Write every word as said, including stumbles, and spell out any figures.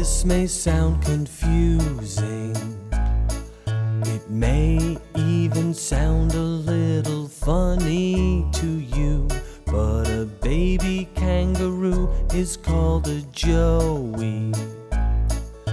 this may sound confusing. It may even sound a little funny to you, but a baby kangaroo is called a joey.